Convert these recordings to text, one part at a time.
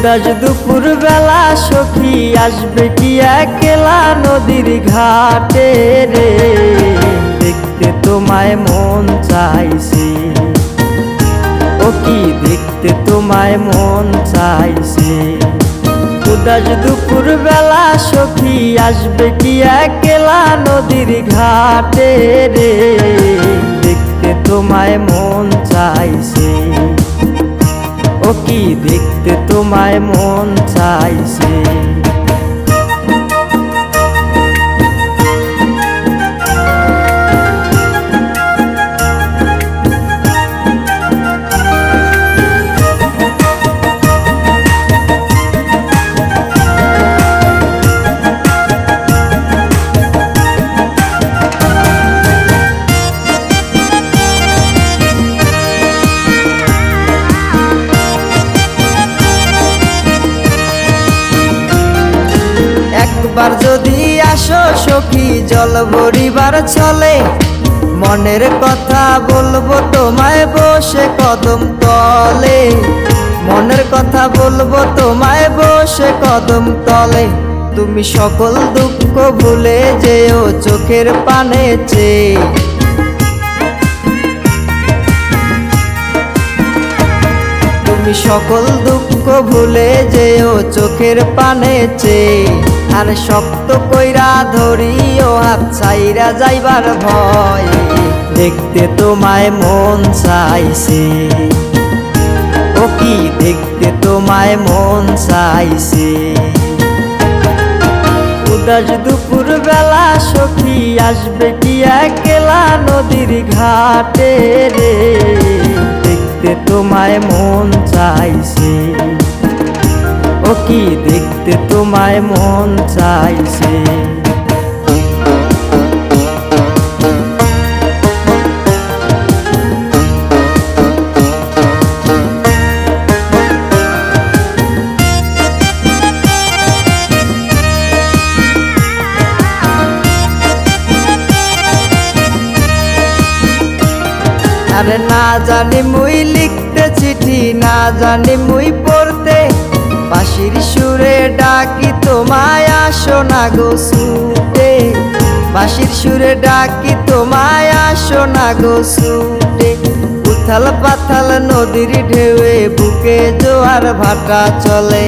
উদাস দুপুর বেলা সখী আসবে কি একলা নদীর ঘাটে রে, দেখতে তোমায় মন চাইছে। ও কি দেখতে তোমায় মন চাইছে। উদাস দুপুর বেলা সখী আসবে কি একলা নদীর ঘাটে রে, দেখতে তোমায় মন চাইছে। ও কি দেখতে তোমায় মন চাইছে। একবার যদি আসো সখী জল ভরিবার চলে, মনের কথা বলবো তোমায় বসে কদম তলে। মনের কথা বলবো তোমায় বসে কদম তলে। তুমি সকল দুঃখ ভুলে যেও চোখের পানে চেয়ে। তুমি সকল দুঃখ ভুলে যেও চোখের পানে চেয়ে। আর শক্ত কইরা ধরিও হাত ছাইরা যাইবার ভয়, দেখতে তোমায় মন চাইছে। ও কি দেখতে তোমায় মন চাইছে। উদাস দুপুর বেলা সখী আসবে কি একলা নদীর ঘাটে রে, দেখতে তোমায় মন চাইছে। ও কি দেখতে তোমায় মন চাইছে। আরে না জানি মুই লিখতে চিঠি, না জানি মুই পড়তে, বাঁশির সুরে ডাকি তোমায় আসো না গো ছুটে। বাঁশির সুরে ডাকি তোমায় আসো না গো ছুটে। উথাল পাথাল নদীর ঢেউয়ে বুকে জোয়ার ভাটা চলে।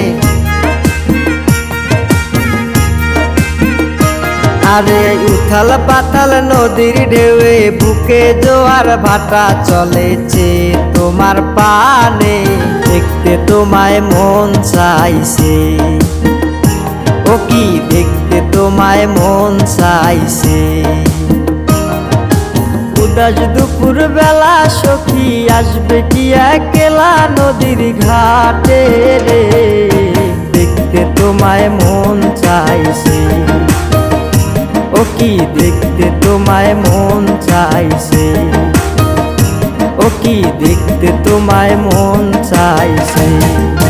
আরে উথাল পাথাল নদীর ঢেউয়ে বুকে জোয়ার ভাটা চলেছে তোমার পানে, দেখতে তোমায় মন চাইছে। ও কি দেখতে তোমায় মন চাইছে। উদাস দুপুর বেলা সখী আসবে কি একলা নদীর ঘাটে রে, দেখতে তোমায় মন চাইছে। ও কি দেখতে তোমায় মন চাইছে। ও কি দেখতে তোমায় মন চাইছে।